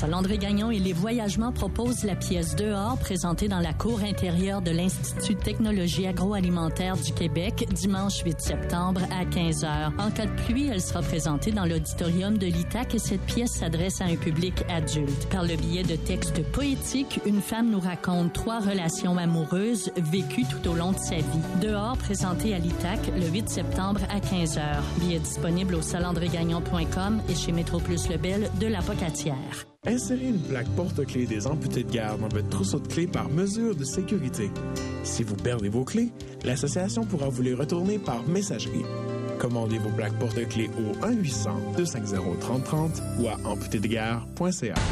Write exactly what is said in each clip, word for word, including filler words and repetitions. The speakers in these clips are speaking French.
Salle André Gagnon et les Voyagements proposent la pièce Dehors, présentée dans la cour intérieure de l'Institut de technologie agroalimentaire du Québec, dimanche huit septembre à quinze heures. En cas de pluie, elle sera présentée dans l'auditorium de l'I T A C et cette pièce s'adresse à un public adulte. Par le biais de textes poétiques, une femme nous raconte trois relations amoureuses vécues tout au long de sa vie. Dehors, présenté à l'I T A C le huit septembre à quinze heures. Billets disponibles au salle andré gagnon point com et chez Métro Plus Lebel de la Pocatière. Insérez une plaque porte-clés des amputés de garde dans votre trousseau de clés par mesure de sécurité. Si vous perdez vos clés, l'association pourra vous les retourner par messagerie. Commandez vos plaques porte-clés au un huit cents, deux cinq zéro, trente trente ou à amputé de gare point c a.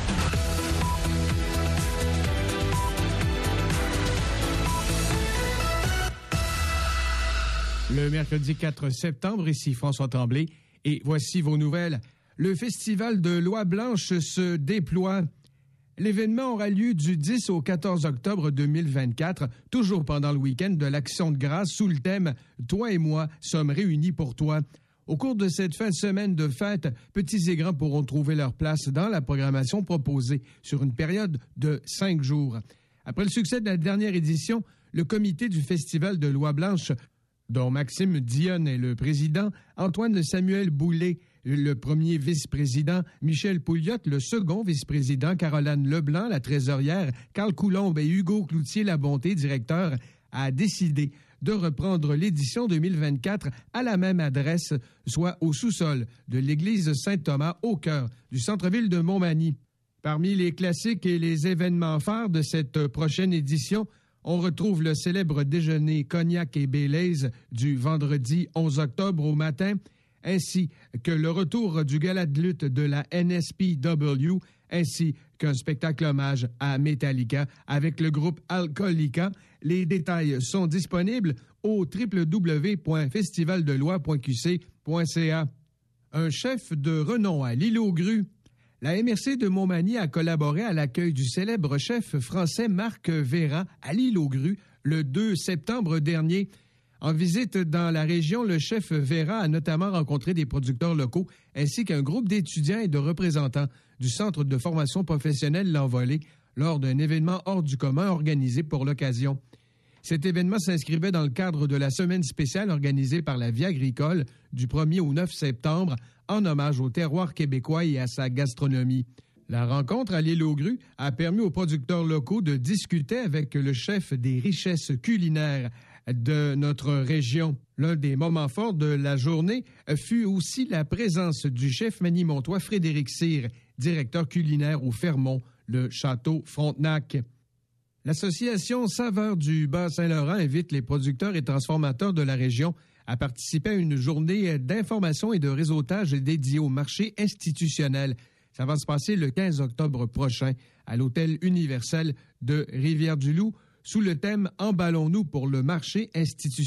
Le mercredi quatre septembre, ici François Tremblay, et voici vos nouvelles. Le Festival de l'Oie Blanche se déploie. L'événement aura lieu du dix au quatorze octobre deux mille vingt-quatre, toujours pendant le week-end de l'Action de grâce, sous le thème « Toi et moi sommes réunis pour toi ». Au cours de cette fin de semaine de fête, petits et grands pourront trouver leur place dans la programmation proposée sur une période de cinq jours. Après le succès de la dernière édition, le comité du Festival de l'Oie Blanche, dont Maxime Dionne est le président, Antoine Samuel Boulay, le premier vice-président, Michel Pouliot, le second vice-président, Caroline Leblanc, la trésorière, Carl Coulombe et Hugo Cloutier-Labonté, directeur, a décidé de reprendre l'édition deux mille vingt-quatre à la même adresse, soit au sous-sol de l'église Saint-Thomas, au cœur du centre-ville de Montmagny. Parmi les classiques et les événements phares de cette prochaine édition, on retrouve le célèbre déjeuner Cognac et Baileys du vendredi onze octobre au matin, ainsi que le retour du gala de lutte de la N S P W, ainsi qu'un spectacle hommage à Metallica avec le groupe Alcoolica. Les détails sont disponibles au w w w point festival de loie point q c point c a. Un chef de renom à l'île aux grues. La M R C de Montmagny a collaboré à l'accueil du célèbre chef français Marc Véran à l'île aux grues le deux septembre dernier. En visite dans la région, le chef Véran a notamment rencontré des producteurs locaux ainsi qu'un groupe d'étudiants et de représentants du Centre de formation professionnelle L'Envolée lors d'un événement hors du commun organisé pour l'occasion. Cet événement s'inscrivait dans le cadre de la semaine spéciale organisée par la Vie agricole du premier au neuf septembre en hommage au terroir québécois et à sa gastronomie. La rencontre à l'île aux grues a permis aux producteurs locaux de discuter avec le chef des richesses culinaires de notre région. L'un des moments forts de la journée fut aussi la présence du chef manimontois Frédéric Cyr, directeur culinaire au Fermont, le château Frontenac. L'Association Saveurs du Bas-Saint-Laurent invite les producteurs et transformateurs de la région à participer à une journée d'information et de réseautage dédiée au marché institutionnel. Ça va se passer le quinze octobre prochain à l'Hôtel Universel de Rivière-du-Loup sous le thème « Emballons-nous pour le marché institutionnel ».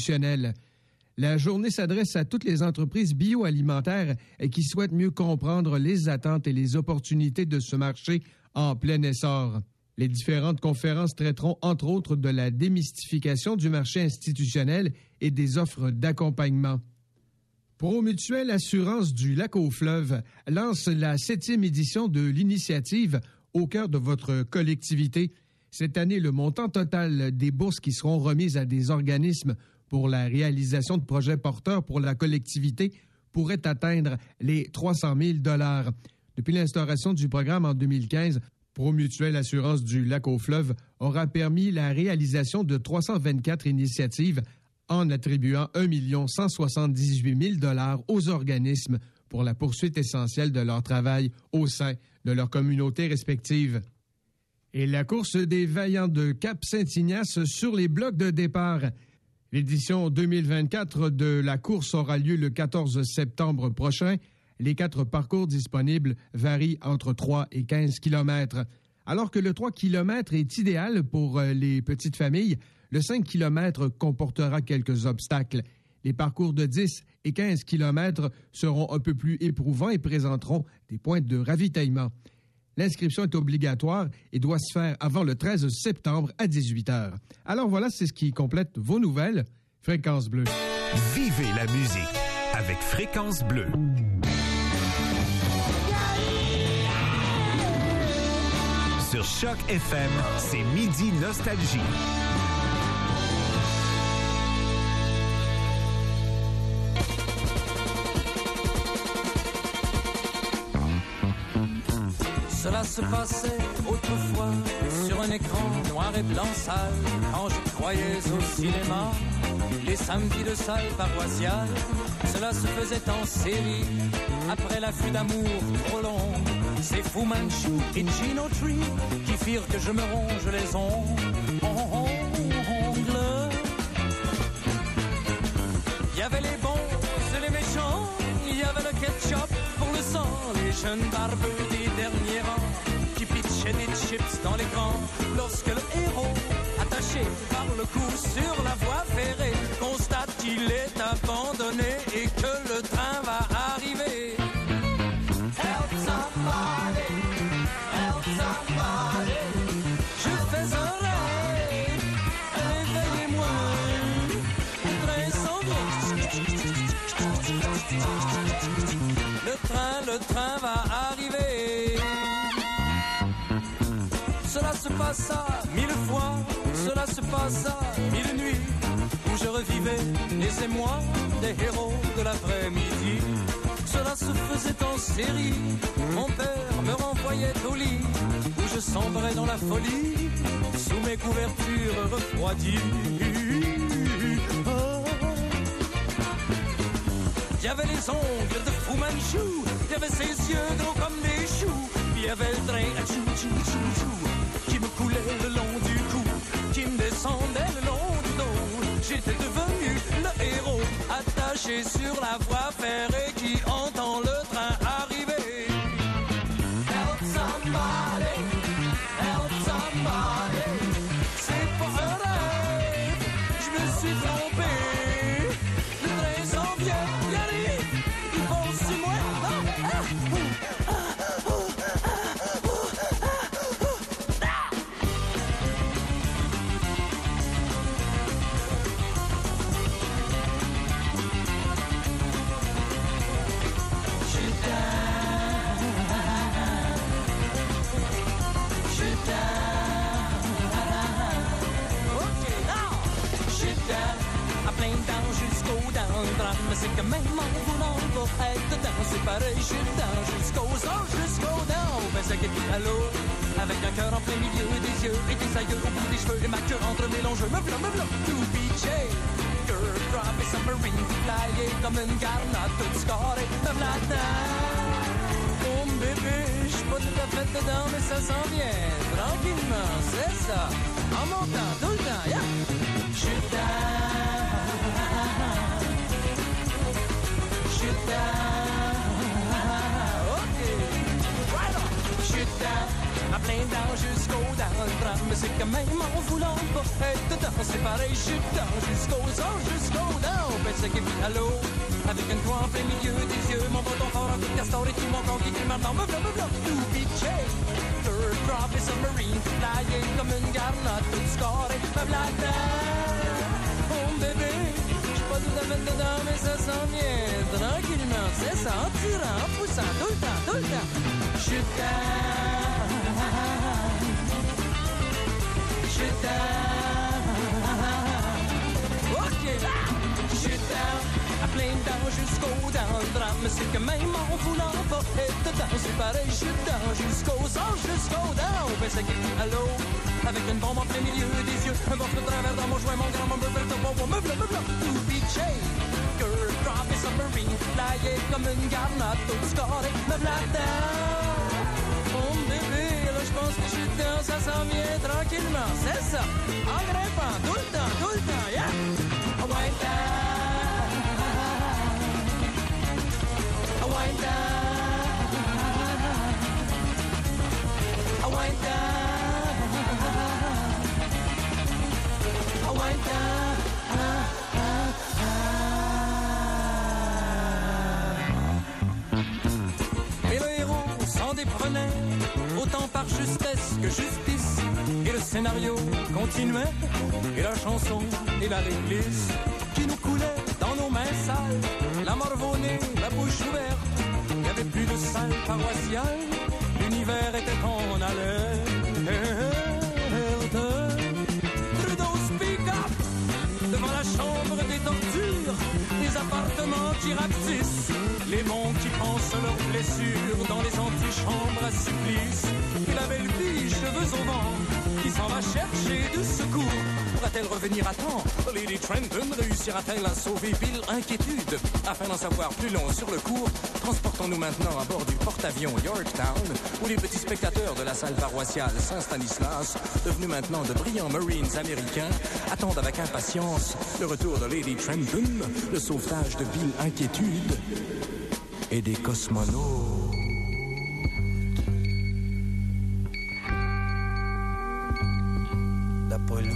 La journée s'adresse à toutes les entreprises bioalimentaires qui souhaitent mieux comprendre les attentes et les opportunités de ce marché en plein essor. Les différentes conférences traiteront entre autres de la démystification du marché institutionnel et des offres d'accompagnement. Promutuelle Assurance du Lac-aux-Fleuves lance la septième édition de l'initiative Au cœur de votre collectivité. Cette année, le montant total des bourses qui seront remises à des organismes pour la réalisation de projets porteurs pour la collectivité pourrait atteindre les trois cent mille dollars. Depuis l'instauration du programme en deux mille quinze, Promutuelle Assurance du Lac-aux-Fleuves aura permis la réalisation de trois cent vingt-quatre initiatives en attribuant un million cent soixante-dix-huit mille dollars aux organismes pour la poursuite essentielle de leur travail au sein de leur communauté respective. Et la course des Vaillants de Cap-Saint-Ignace sur les blocs de départ. L'édition deux mille vingt-quatre de la course aura lieu le quatorze septembre prochain. Les quatre parcours disponibles varient entre trois et quinze kilomètres. Alors que le trois kilomètres est idéal pour les petites familles, le cinq kilomètres comportera quelques obstacles. Les parcours de dix et quinze kilomètres seront un peu plus éprouvants et présenteront des points de ravitaillement. L'inscription est obligatoire et doit se faire avant le treize septembre à dix-huit heures. Alors voilà, c'est ce qui complète vos nouvelles. Fréquence Bleue. Vivez la musique avec Fréquence Bleue. Choc F M, c'est Midi Nostalgie. Cela se passait autrefois sur un écran noir et blanc sale, quand je croyais au cinéma, les samedis de salle paroissiale. Cela se faisait en série, après l'affût d'amour trop long. C'est Fu Manchu et Gino Tree qui firent que je me ronge les ongles. Il y avait les bons et les méchants, il y avait le ketchup pour le sang, les jeunes barbeux des derniers rangs qui pitchaient des chips dans l'écran. Lorsque le héros, attaché par le cou sur la voie ferrée, constate qu'il est abandonné et que le train va arriver. Help somebody, help somebody. Je fais un rêve, réveillez-moi. Le train s'en vient. Le train, le train va arriver. Cela se passa mille fois, cela se passa mille nuits, où je revivais les émois des héros de l'après-midi. Cela se faisait en série, mon père me renvoyait au lit, où je sombrais dans la folie, sous mes couvertures refroidies. Oh. Il y avait les ongles de Fu Manchu, il y avait ses yeux gros comme des choux, puis il y avait le train à chou chou chou chou qui me coulait le long du cou, qui me descendait le long du dos. J'étais devenu le héros, attaché sur la voie ferrée qui entend le train arriver. Help somebody, help somebody. C'est pas un rêve, je me suis trompé. Le train s'en vient, il arrive, il fonce sur moi. Ah, ah, ah, ah, mais c'est que même en voulant pas être dedans, c'est pareil, je suis dedans, jusqu'aux ans, jusqu'aux dents. Ben ça qui est à l'eau, avec un cœur en plein milieu des yeux et des aïeux au bout des cheveux et ma queue entre mes longs jeux. Me v'là, me v'là, tout pitché, girl drop et submarine flyé comme une garnotte toute scorée. Me v'là dedans, oh bébé, j'suis pas tout à fait dedans, mais ça s'en vient, tranquillement, c'est ça, en montant tout le temps, yeah. J'suis dedans. Down. Okay. Right on. Shit down. À plein dents jusqu'au down. Mais c'est quand même en voulant pas être dedans. C'est pareil, shit down jusqu'aux os, jusqu'au down. Ben c'est qui vit à l'eau, avec une croix en plein milieu des yeux. Mon bâton fort en coup de castor et tout mon corps qui crie maintenant. Me v'là, me v'là, tout pitché. Third drop et submarine flyé comme une garnotte toute scorée. Me v'là dedans. Oh bébé. Pas tout à fait dedans, mais ça s'en vient tranquillement, c'est ça, en tirant, en poussant, tout le temps, tout le temps. J'suis down, j'suis down, ok, j'suis down, à plein dents jusqu'au down, drame, mais c'est que même en voulant pas être dedans, c'est pareil, j'suis down, jusqu'aux os, jusqu'au down, ben c'est qu'il à l'eau. Avec une bombe en plein milieu des yeux, un morceau de travers dans mon joint, mon grand me veut le bon, me v'là, me v'là, tout pitché. Girl drop et submarine, flyé comme une garnotte, toute scorée, me v'là dedans. Oh bébé, là j'pense que j'suis dedans, ça s'en vient tranquillement, c'est ça. En grimpant, tout le temps, tout le temps, yeah. Wind down, wind down, wind down. Et le héros s'en déprenait, autant par justesse que justice. Et le scénario continuait, et la chanson et la réglisse qui nous coulait dans nos mains sales, la morve-au-nez, la bouche ouverte. Il n'y avait plus de salle paroissiale, l'univers était en haleine. Prudence speak up devant la chambre des tortures, des appartements qui rapetissent, les bons qui pensent leurs blessures dans les antichambres à supplice. Et la belle fille, cheveux au vent, qui s'en va chercher du secours. Pourra-t-elle revenir à temps? Lady Trenton réussira-t-elle à sauver Bill? Inquiétude. Afin d'en savoir plus long sur le cours, transportons-nous maintenant à bord du porte-avions Yorktown, où les petits spectateurs de la salle paroissiale Saint-Stanislas, devenus maintenant de brillants Marines américains, attendent avec impatience le retour de Lady Trenton, le sauvetage de Bill Inquiétude et des cosmonautes. D'Apollo.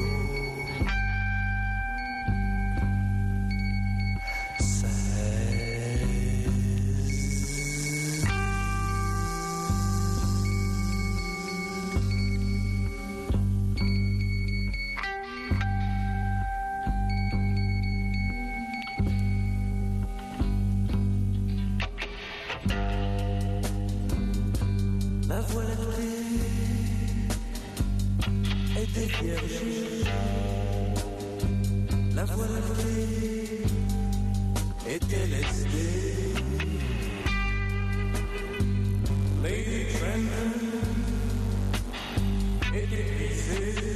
La voie lactée est L S D. Lady Trenton est épuisée.